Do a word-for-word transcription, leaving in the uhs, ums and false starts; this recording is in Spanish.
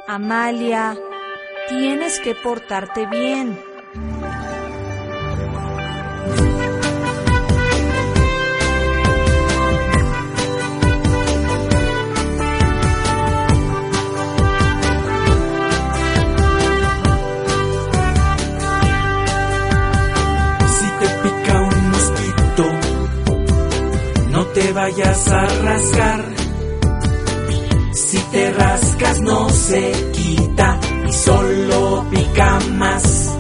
Amalia, tienes que portarte bien. No te vayas a rascar, si te rascas no se quita y solo pica más.